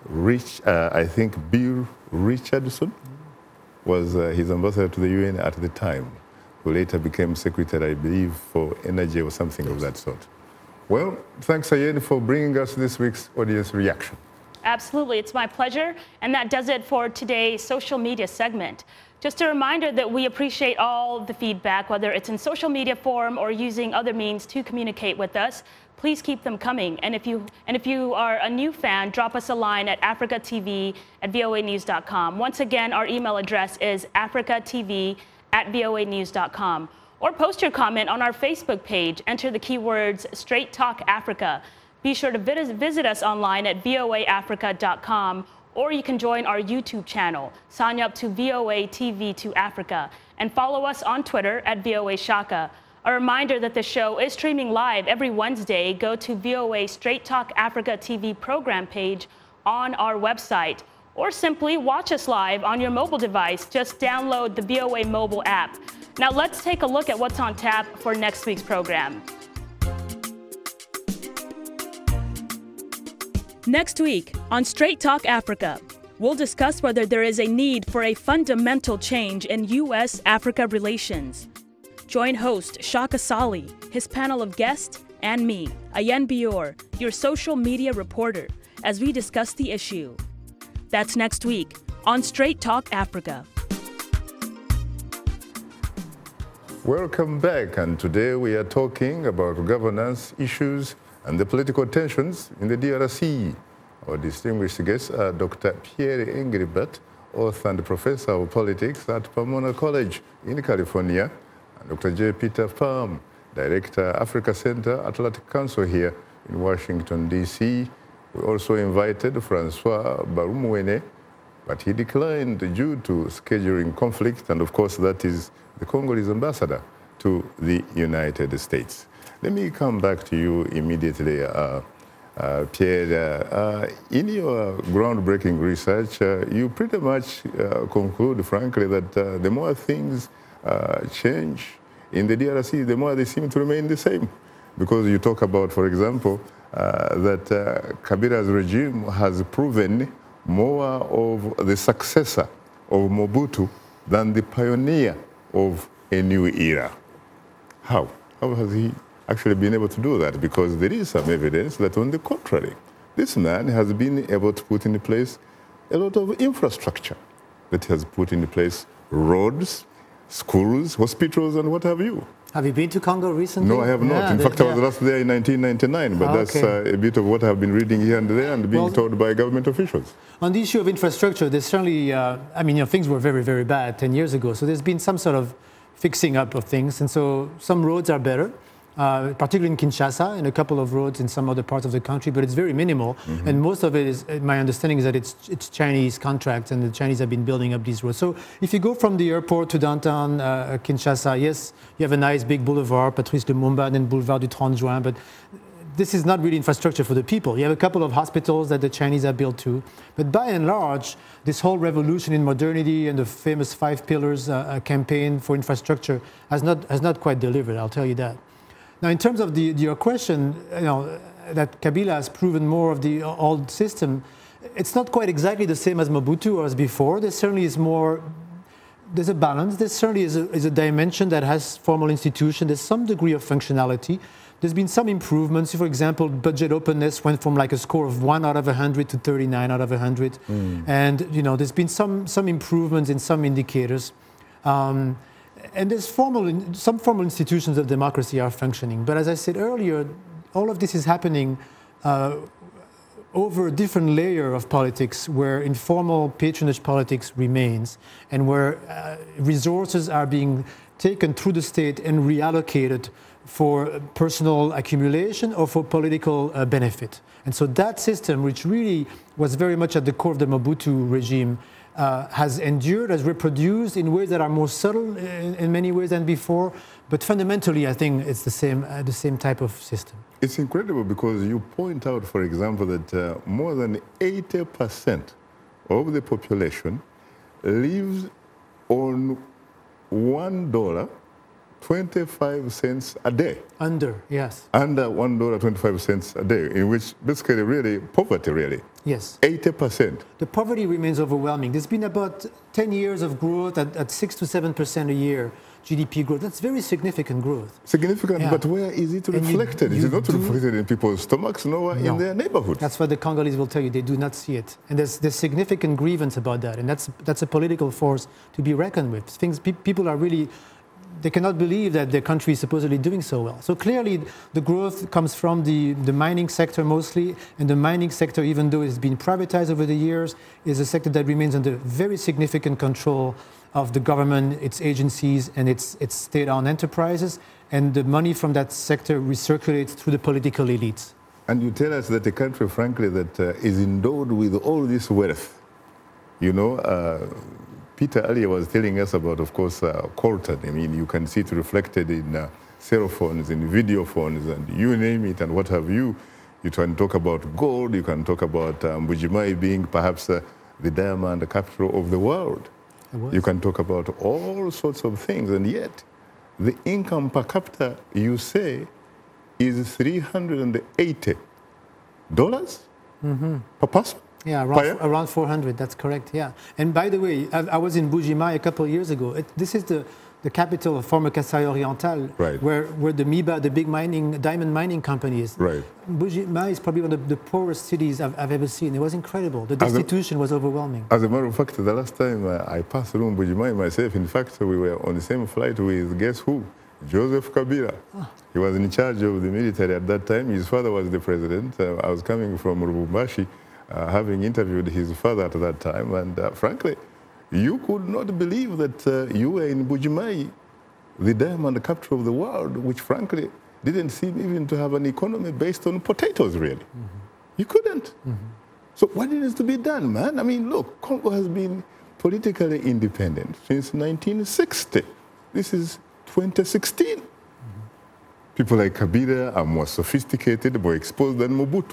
Rich, uh, I think Bill Richardson was uh, his ambassador to the U N at the time, who later became secretary, I believe, for energy or something of that sort. Well, thanks again for bringing us this week's audience reaction. Absolutely, it's my pleasure. And that does it for today's social media segment. Just a reminder that we appreciate all the feedback, whether it's in social media form or using other means to communicate with us. Please keep them coming. And if you and if you are a new fan, drop us a line at africa t v at v o a news dot com. Once again, our email address is africa t v at v o a news dot com. Or post your comment on our Facebook page. Enter the keywords Straight Talk Africa. Be sure to visit us online at v o a africa dot com, or you can join our YouTube channel. Sign up to V O A T V to Africa and follow us on Twitter at V O A Shaka. A reminder that the show is streaming live every Wednesday. Go to V O A Straight Talk Africa T V program page on our website, or simply watch us live on your mobile device. Just download the V O A mobile app. Now let's take a look at what's on tap for next week's program. Next week on Straight Talk Africa, we'll discuss whether there is a need for a fundamental change in U S Africa relations. Join host Shaka Sali, his panel of guests, and me, Ayen Bior, your social media reporter, as we discuss the issue. That's next week on Straight Talk Africa. Welcome back, and today we are talking about governance issues and the political tensions in the D R C. Our distinguished guests are Doctor Pierre Engelbert, author and professor of politics at Pomona College in California, and Doctor J. Peter Pham, director, Africa Center, Atlantic Council here in Washington, D C. We also invited Francois Barumwene, but he declined due to scheduling conflict, and of course that is the Congolese ambassador to the United States. Let me come back to you immediately, uh, uh, Pierre. Uh, in your groundbreaking research, uh, you pretty much uh, conclude, frankly, that uh, the more things uh, change in the D R C, the more they seem to remain the same. Because you talk about, for example, uh, that uh, Kabila's regime has proven more of the successor of Mobutu than the pioneer of a new era. How? How has he actually been able to do that? Because there is some evidence that, on the contrary, this man has been able to put in place a lot of infrastructure, that has put in place roads, schools, hospitals, and what have you. Have you been to Congo recently? No, I have not. Yeah, in the, fact, yeah. I was last there in nineteen ninety-nine, but Ah, that's okay. uh, a bit of what I've been reading here and there and being Well, told by government officials. On the issue of infrastructure, there's certainly, uh, I mean, you know, things were very, very bad ten years ago. So there's been some sort of fixing up of things. And so some roads are better, uh, particularly in Kinshasa, and a couple of roads in some other parts of the country, but it's very minimal. Mm-hmm. And most of it is, my understanding is that it's, it's Chinese contracts, and the Chinese have been building up these roads. So if you go from the airport to downtown uh, Kinshasa, yes, you have a nice big boulevard, Patrice Lumumba, and then Boulevard du trente juin, but this is not really infrastructure for the people. You have a couple of hospitals that the Chinese have built too. But by and large, this whole revolution in modernity and the famous five pillars uh, campaign for infrastructure has not, has not quite delivered, I'll tell you that. Now, in terms of the, your question, you know, that Kabila has proven more of the old system, it's not quite exactly the same as Mobutu or as before. There certainly is more, there's a balance. There certainly is a, is a dimension that has formal institution. There's some degree of functionality. There's been some improvements. For example, budget openness went from like a score of one out of one hundred to thirty-nine out of one hundred. Mm. And, you know, there's been some, some improvements in some indicators. Um, and there's formal, some formal institutions of democracy are functioning. But as I said earlier, all of this is happening uh, over a different layer of politics where informal patronage politics remains and where uh, resources are being taken through the state and reallocated for personal accumulation or for political uh, benefit. And so that system, which really was very much at the core of the Mobutu regime, uh, has endured, has reproduced in ways that are more subtle in, in many ways than before. But fundamentally, I think it's the same, uh, the same type of system. It's incredible because you point out, for example, that uh, more than eighty percent of the population lives on one dollar twenty-five cents a day. Under, yes. Under one dollar twenty-five cents a day, in which basically really poverty really. Yes. eighty percent. The poverty remains overwhelming. There's been about ten years of growth at, at six to seven percent a year. G D P growth. That's very significant growth. Significant, yeah. But where is it reflected? You, you is it not do, reflected in people's stomachs, nor no. in their neighborhoods? That's what the Congolese will tell you. They do not see it. And there's, there's significant grievance about that. And that's, that's a political force to be reckoned with. Things, pe- people are really, they cannot believe that their country is supposedly doing so well. So clearly, the growth comes from the, the mining sector mostly. And the mining sector, even though it's been privatized over the years, is a sector that remains under very significant control of the government, its agencies, and its, its state-owned enterprises. And the money from that sector recirculates through the political elites. And you tell us that a country, frankly, that uh, is endowed with all this wealth. You know, uh, Peter earlier was telling us about, of course, uh, coltan. I mean, you can see it reflected in uh, cell phones, in video phones, and you name it, and what have you. You can talk about gold. You can talk about uh, Mbuji-Mayi being perhaps uh, the diamond capital of the world. You can talk about all sorts of things, and yet the income per capita, you say, is three hundred eighty dollars mm-hmm. per person? Yeah, around, around four hundred, that's correct, yeah. And by the way, I, I was in Mbuji-Mayi a couple of years ago. It, this is the, the capital of former Kasai Oriental, right. where, where the MIBA, the big mining, diamond mining company is. Right. Mbuji-Mayi is probably one of the, the poorest cities I've, I've ever seen. It was incredible. The destitution a, was overwhelming. As a matter of fact, the last time uh, I passed through Mbuji-Mayi myself, in fact, we were on the same flight with, guess who? Joseph Kabila. Oh. He was in charge of the military at that time. His father was the president. Uh, I was coming from Lubumbashi, uh, having interviewed his father at that time. And uh, frankly, you could not believe that uh, you were in Mbuji-Mayi, the diamond capital of the world, which frankly didn't seem even to have an economy based on potatoes, really. Mm-hmm. You couldn't. Mm-hmm. So what needs to be done, man? I mean, look, Congo has been politically independent since nineteen sixty. This is twenty sixteen. Mm-hmm. People like Kabila are more sophisticated, more exposed than Mobutu.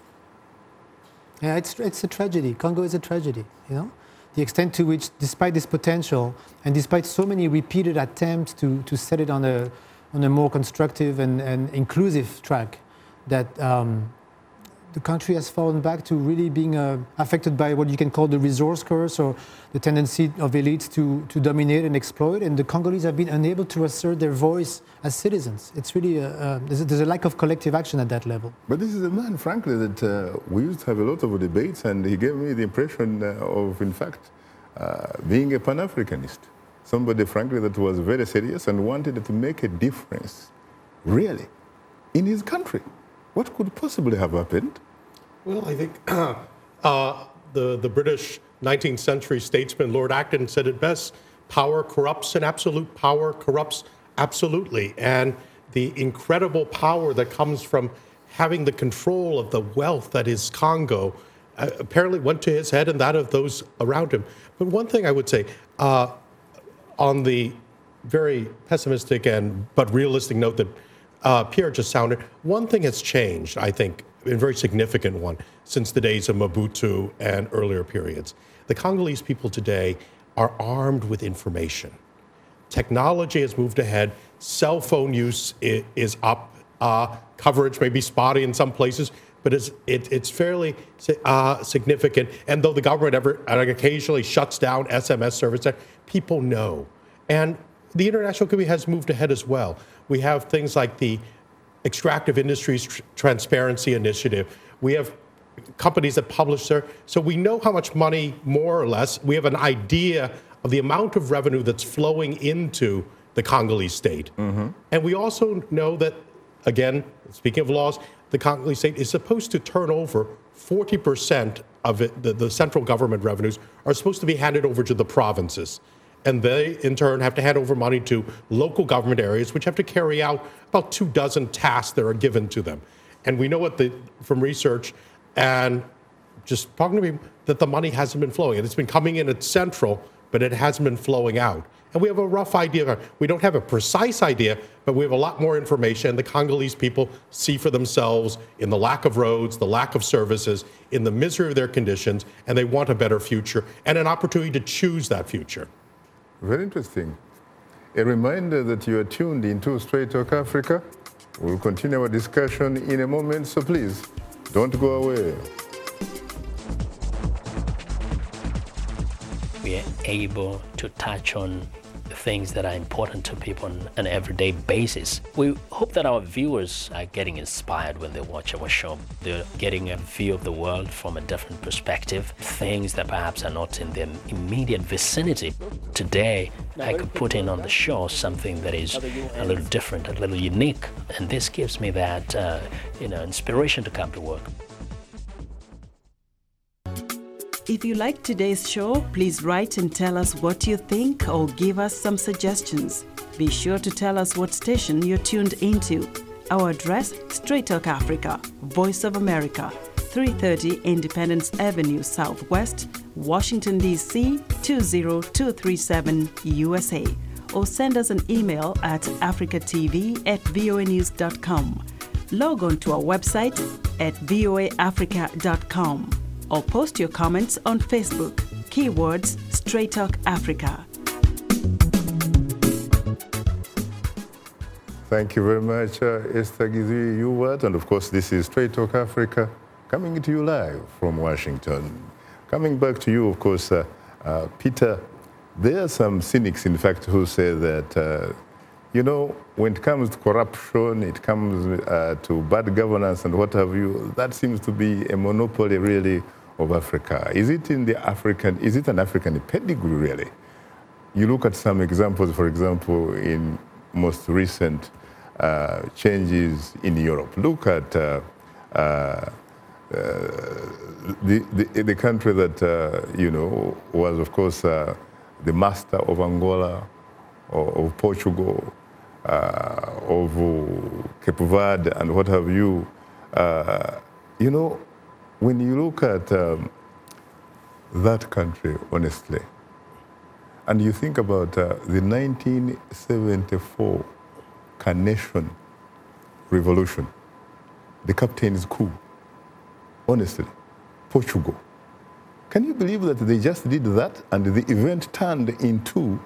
Yeah, it's, it's a tragedy. Congo is a tragedy, you know? The extent to which, despite this potential, and despite so many repeated attempts to, to set it on a, on a more constructive and, and inclusive track, that um, the country has fallen back to really being uh, affected by what you can call the resource curse, or the tendency of elites to, to dominate and exploit, and the Congolese have been unable to assert their voice as citizens. It's really, a, uh, there's, a, there's a lack of collective action at that level. But this is a man, frankly, that uh, we used to have a lot of debates, and he gave me the impression uh, of, in fact, uh, being a Pan-Africanist. Somebody, frankly, that was very serious and wanted to make a difference, really, in his country. What could possibly have happened? Well, I think uh, uh, the, the British nineteenth century statesman Lord Acton said it best: power corrupts, and absolute power corrupts absolutely. And the incredible power that comes from having the control of the wealth that is Congo uh, apparently went to his head and that of those around him. But one thing I would say, uh, on the very pessimistic and but realistic note that uh, Pierre just sounded, one thing has changed, I think, a very significant one, since the days of Mobutu and earlier periods. The Congolese people today are armed with information. Technology has moved ahead. Cell phone use is up. Uh, coverage may be spotty in some places, but it's, it, it's fairly uh, significant. And though the government ever occasionally shuts down S M S service, people know. And the international community has moved ahead as well. We have things like the Extractive Industries Tr- Transparency Initiative. We have companies that publish there. So we know how much money, more or less, we have an idea of the amount of revenue that's flowing into the Congolese state. Mm-hmm. And we also know that, again, speaking of laws, the Congolese state is supposed to turn over forty percent of it, the, the central government revenues are supposed to be handed over to the provinces. And they, in turn, have to hand over money to local government areas, which have to carry out about two dozen tasks that are given to them. And we know what the, from research and just talking to me that the money hasn't been flowing. And it's been coming in at central, but it hasn't been flowing out. And we have a rough idea. We don't have a precise idea, but we have a lot more information. The Congolese people see for themselves in the lack of roads, the lack of services, in the misery of their conditions, and they want a better future and an opportunity to choose that future. Very interesting. A reminder that you are tuned into Straight Talk Africa. We'll continue our discussion in a moment, so please don't go away. We are able to touch on things that are important to people on an everyday basis. We hope that our viewers are getting inspired when they watch our show. They're getting a view of the world from a different perspective, things that perhaps are not in their immediate vicinity. Today, I could put in on the show something that is a little different, a little unique, and this gives me that, uh, you know, inspiration to come to work. If you like today's show, please write and tell us what you think or give us some suggestions. Be sure to tell us what station you're tuned into. Our address, Straight Talk Africa, Voice of America, three thirty Independence Avenue Southwest, Washington, D C two zero two three seven, U S A. Or send us an email at africatv at voanews dot com. Log on to our website at voa africa dot com. Or post your comments on Facebook. Keywords Straight Talk Africa. Thank you very much, uh, Esther Githui-Ewart. And of course, this is Straight Talk Africa, coming to you live from Washington. Coming back to you, of course, uh, uh, Peter, there are some cynics, in fact, who say that, uh, you know, when it comes to corruption, it comes uh, to bad governance and what have you, that seems to be a monopoly, really, of Africa. Is it in the African, is it an African pedigree, really? You look at some examples, for example, in most recent uh, changes in Europe. Look at uh, uh, uh, the, the, the country that, uh, you know, was, of course, uh, the master of Angola, or of Portugal, uh, of Cape Verde, and what have you. Uh, you know, when you look at um, that country, honestly, and you think about uh, the nineteen seventy-four Carnation Revolution, the captain's coup, honestly, Portugal. Can you believe that they just did that and the event turned into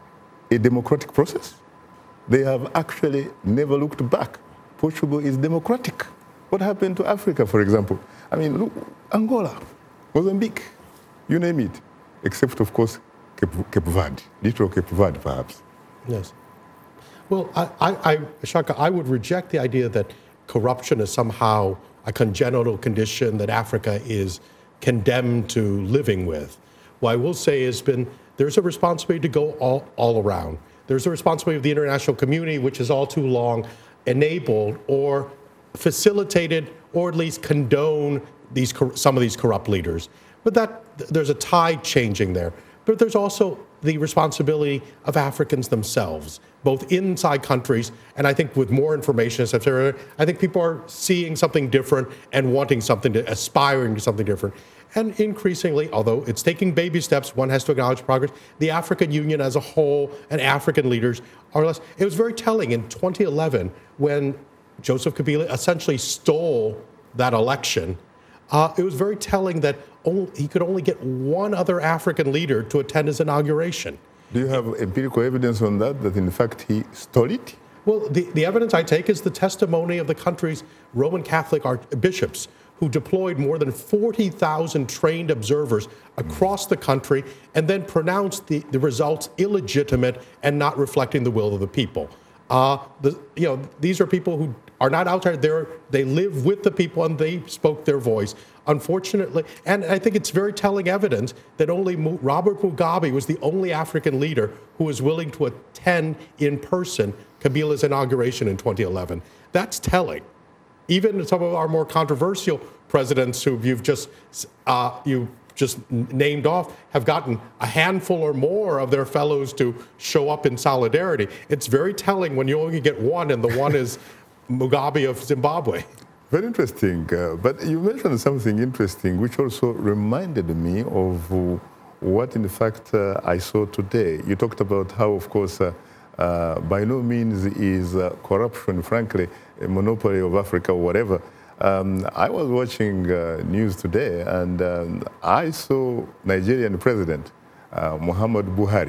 a democratic process? They have actually never looked back. Portugal is democratic. What happened to Africa, for example? I mean, look, Angola, Mozambique, you name it, except, of course, Cape, Cape Verde, little Cape Verde, perhaps. Yes. Well, I, I, I, Shaka, I would reject the idea that corruption is somehow a congenital condition that Africa is condemned to living with. What I will say has been there's a responsibility to go all, all around. There's a responsibility of the international community, which is all too long enabled or facilitated or at least condone these some of these corrupt leaders. But that there's a tide changing there. But there's also the responsibility of Africans themselves, both inside countries, and I think with more information, et cetera, I think people are seeing something different and wanting something, to, aspiring to something different. And increasingly, although it's taking baby steps, one has to acknowledge progress, the African Union as a whole and African leaders are less. It was very telling in twenty eleven when Joseph Kabila essentially stole that election. Uh, it was very telling that only, he could only get one other African leader to attend his inauguration. Do you have empirical evidence on that, that in fact he stole it? Well, the, the evidence I take is the testimony of the country's Roman Catholic archbishops, who deployed more than forty thousand trained observers across the country and then pronounced the, the results illegitimate and not reflecting the will of the people. Uh, the, you know, these are people who are not outside. They're, they live with the people and they spoke their voice. Unfortunately, and I think it's very telling evidence that only Mu- Robert Mugabe was the only African leader who was willing to attend in person Kabila's inauguration in twenty eleven. That's telling. Even some of our more controversial presidents who you've just uh, you just named off have gotten a handful or more of their fellows to show up in solidarity. It's very telling when you only get one, and the one is Mugabe of Zimbabwe. Very interesting. Uh, but you mentioned something interesting, which also reminded me of uh, what, in fact, uh, I saw today. You talked about how, of course, uh, uh, by no means is uh, corruption, frankly, a monopoly of Africa or whatever. Um, I was watching uh, news today, and um, I saw Nigerian President uh, Muhammad Buhari,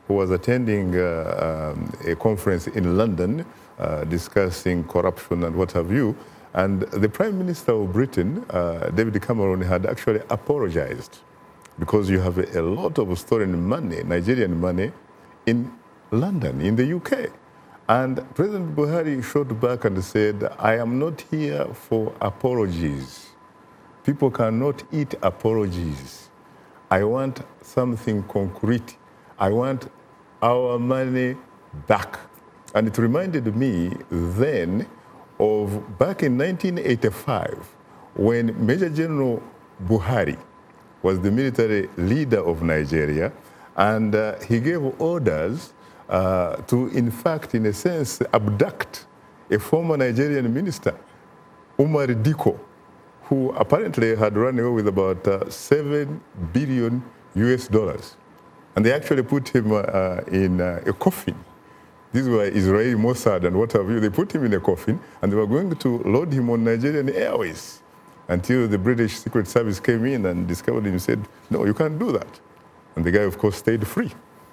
who was attending uh, um, a conference in London uh, discussing corruption and what have you. And the Prime Minister of Britain, uh, David Cameron, had actually apologized because you have a, a lot of stolen money, Nigerian money, in London, in the U K. And President Buhari shot back and said, I am not here for apologies. People cannot eat apologies. I want something concrete. I want our money back. And it reminded me then of back in nineteen eighty-five, when Major General Buhari was the military leader of Nigeria, and uh, he gave orders uh, to, in fact, in a sense, abduct a former Nigerian minister, Umar Diko, who apparently had run away with about uh, seven billion U S dollars. And they actually put him uh, in uh, a coffin. These were Israeli Mossad and what have you. They put him in a coffin, and they were going to load him on Nigerian Airways until the British Secret Service came in and discovered him and said, no, you can't do that. And the guy, of course, stayed free.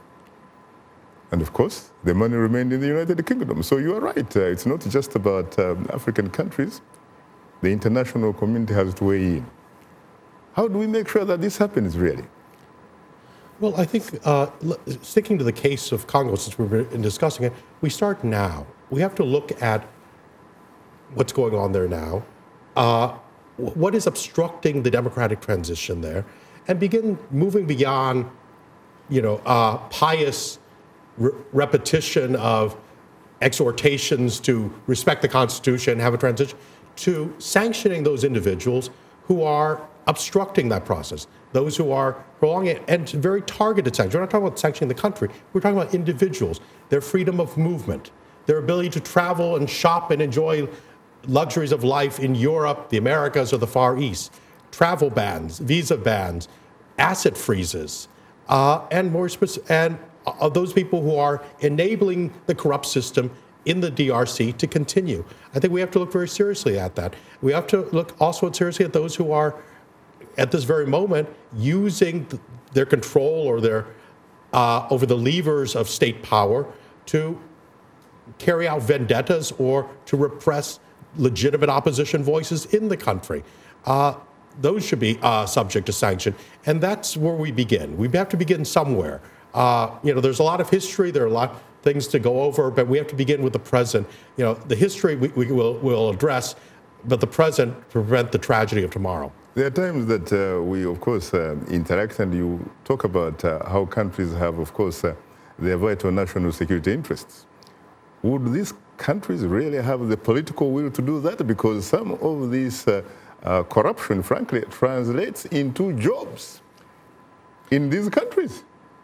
And of course, the money remained in the United Kingdom. So you are right. Uh, it's not just about um, African countries. The international community has to weigh in. How do we make sure that this happens, really? Well, I think uh, sticking to the case of Congo, since we've been discussing it, we start now. We have to look at what's going on there now, uh, what is obstructing the democratic transition there, and begin moving beyond, you know, uh, pious re- repetition of exhortations to respect the Constitution, have a transition, to sanctioning those individuals who are obstructing that process, those who are prolonging it, and very targeted sanctions. We're not talking about sanctioning the country. We're talking about individuals, their freedom of movement, their ability to travel and shop and enjoy luxuries of life in Europe, the Americas, or the Far East, travel bans, visa bans, asset freezes, uh, and more specific, and uh, those people who are enabling the corrupt system in the D R C to continue. I think we have to look very seriously at that. We have to look also seriously at those who are, at this very moment, using th- their control or their uh, over the levers of state power to carry out vendettas or to repress legitimate opposition voices in the country. Uh, those should be uh, subject to sanction, and that's where we begin. We have to begin somewhere. Uh, you know, there's a lot of history. There are a lot of things to go over, but we have to begin with the present. You know, the history we, we will will address, but the present to prevent the tragedy of tomorrow. There are times that uh, we, of course, uh, interact, and you talk about uh, how countries have, of course, uh, their vital national security interests. Would these countries really have the political will to do that? Because some of this uh, uh, corruption, frankly, translates into jobs in these countries.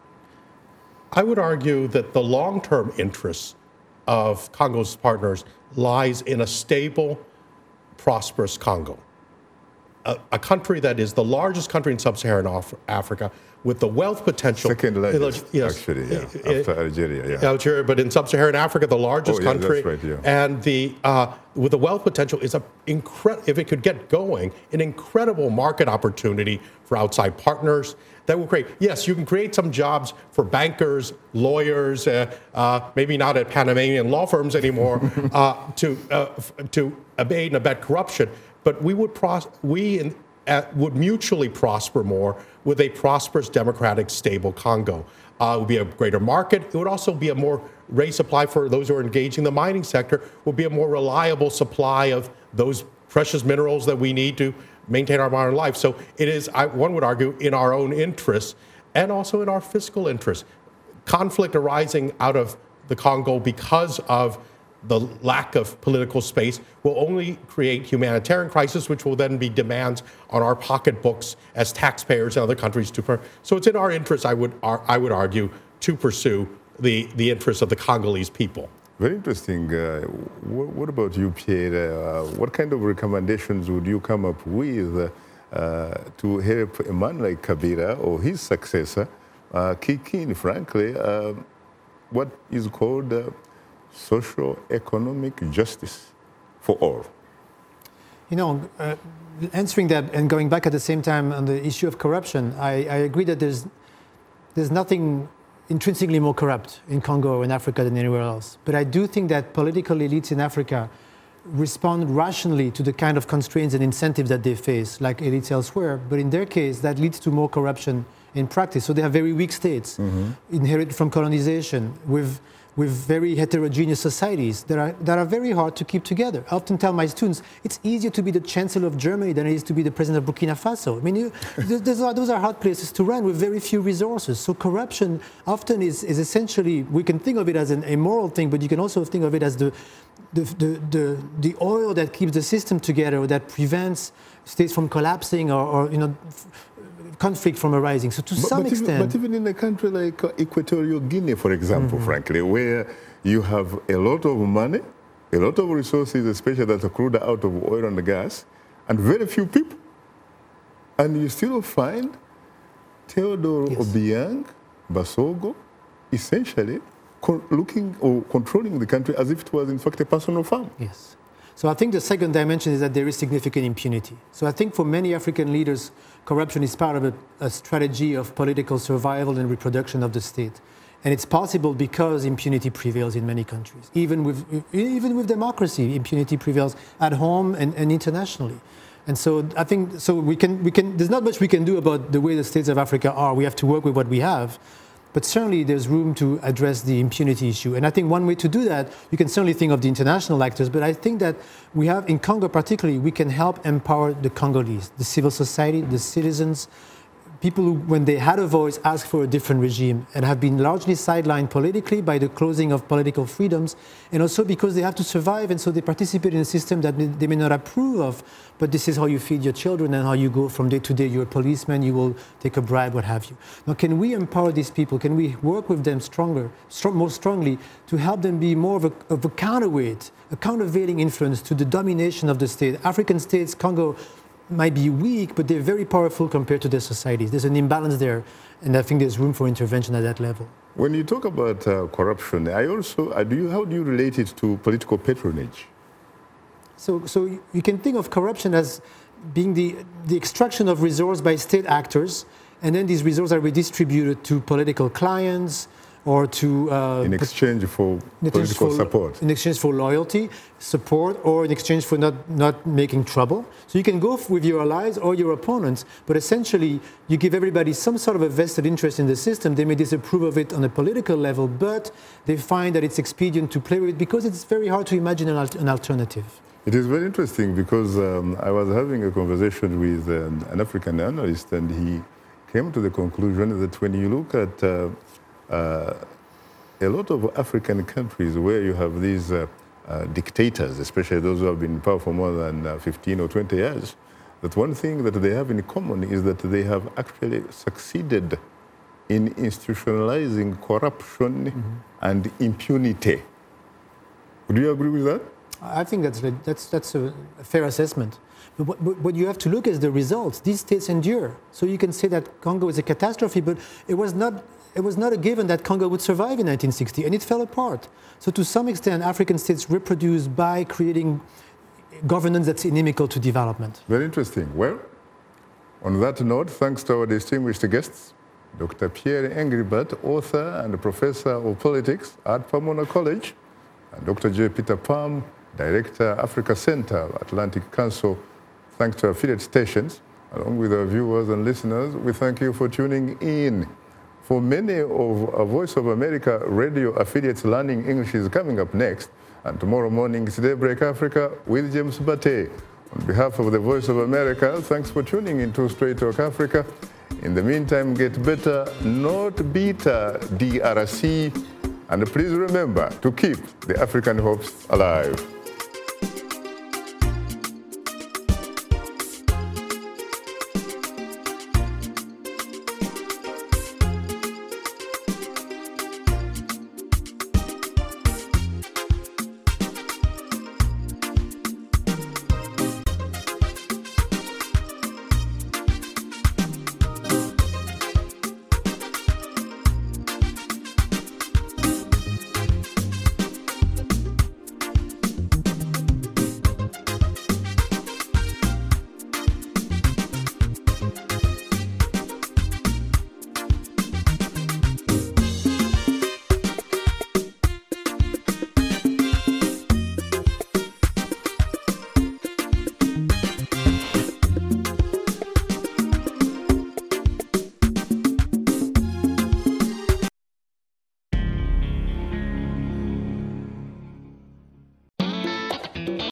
I would argue that the long-term interest of Congo's partners lies in a stable, prosperous Congo. A, a country that is the largest country in sub-Saharan Af- Africa with the wealth potential. Second largest, yes, actually, yeah, after Algeria, yeah. Algeria, but in sub-Saharan Africa, the largest oh, yeah, country. That's right, yeah. And the uh, with the wealth potential is a incre- if it could get going, an incredible market opportunity for outside partners that will create. Yes, you can create some jobs for bankers, lawyers, uh, uh, maybe not at Panamanian law firms anymore, uh, to uh, f- to abate and abet corruption. But we would pros- we in, uh, would mutually prosper more with a prosperous, democratic, stable Congo. Uh, it would be a greater market. It would also be a more raised supply for those who are engaging the mining sector. Would be a more reliable supply of those precious minerals that we need to maintain our modern life. So it is, I, one would argue, in our own interests and also in our fiscal interests. Conflict arising out of the Congo because of the lack of political space will only create humanitarian crisis, which will then be demands on our pocketbooks as taxpayers in other countries. To so it's in our interest, I would I would argue, to pursue the the interests of the Congolese people. Very interesting. Uh, what, what about you, Pierre? Uh, what kind of recommendations would you come up with uh, to help a man like Kabila or his successor uh, kick in, frankly, uh, what is called uh, socio-economic justice for all? You know, uh, answering that and going back at the same time on the issue of corruption, I, I agree that there's there's nothing intrinsically more corrupt in Congo or in Africa than anywhere else. But I do think that political elites in Africa respond rationally to the kind of constraints and incentives that they face, like elites elsewhere. But in their case, that leads to more corruption in practice. So they have very weak states, mm-hmm. inherited from colonization, with with very heterogeneous societies that are that are very hard to keep together. I often tell my students, it's easier to be the Chancellor of Germany than it is to be the President of Burkina Faso. I mean, you, those, are, those are hard places to run with very few resources. So corruption often is, is essentially, we can think of it as an immoral thing, but you can also think of it as the the, the, the, the oil that keeps the system together, or that prevents states from collapsing, or, or you know, conflict from arising. So to but, some but extent... Even, but even in a country like uh, Equatorial Guinea, for example, mm-hmm. frankly, where you have a lot of money, a lot of resources, especially that accrued out of oil and gas, and very few people, and you still find Theodore yes. Obiang Basogo essentially co- looking or controlling the country as if it was in fact a personal farm. Yes. So I think the second dimension is that there is significant impunity. So I think for many African leaders, corruption is part of a, a strategy of political survival and reproduction of the state. And it's possible because impunity prevails in many countries. Even with, even with democracy, impunity prevails at home and, and internationally. And so I think, so we can, we can, there's not much we can do about the way the states of Africa are. We have to work with what we have. But certainly there's room to address the impunity issue. And I think one way to do that, you can certainly think of the international actors, but I think that we have, in Congo particularly, we can help empower the Congolese, the civil society, the citizens, people who, when they had a voice, asked for a different regime and have been largely sidelined politically by the closing of political freedoms, and also because they have to survive, and so they participate in a system that they may not approve of, but this is how you feed your children and how you go from day to day. You're a policeman, you will take a bribe, what have you. Now, can we empower these people? Can we work with them stronger, strong, more strongly, to help them be more of a, of a counterweight, a countervailing influence to the domination of the state? African states, Congo, might be weak, but they're very powerful compared to their societies. There's an imbalance there, and I think there's room for intervention at that level. When you talk about uh, corruption, I also, uh, do you, how do you relate it to political patronage? So, so you can think of corruption as being the, the extraction of resource by state actors, and then these resources are redistributed to political clients, or to... Uh, in exchange for in political for, support. In exchange for loyalty, support, or in exchange for not, not making trouble. So you can go with your allies or your opponents, but essentially you give everybody some sort of a vested interest in the system. They may disapprove of it on a political level, but they find that it's expedient to play with it because it's very hard to imagine an, al- an alternative. It is very interesting because um, I was having a conversation with um, an African analyst, and he came to the conclusion that when you look at uh, Uh, a lot of African countries where you have these uh, uh, dictators, especially those who have been in power for more than uh, fifteen or twenty years, that one thing that they have in common is that they have actually succeeded in institutionalizing corruption mm-hmm. and impunity. Would you agree with that? I think that's, that's, that's a fair assessment. But what, but what you have to look at is the results. These states endure. So you can say that Congo is a catastrophe, but it was not... It was not a given that Congo would survive in nineteen sixty, and it fell apart. So to some extent, African states reproduce by creating governance that's inimical to development. Very interesting. Well, on that note, thanks to our distinguished guests, Doctor Pierre Engelbert, author and professor of politics at Pomona College, and Doctor J. Peter Palm, director, Africa Center, Atlantic Council. Thanks to affiliate stations, along with our viewers and listeners, we thank you for tuning in. For many of our Voice of America radio affiliates, Learning English is coming up next. And tomorrow morning is Daybreak Africa with James Bate. On behalf of the Voice of America, thanks for tuning into Straight Talk Africa. In the meantime, get better, not bitter, D R C. And please remember to keep the African hopes alive.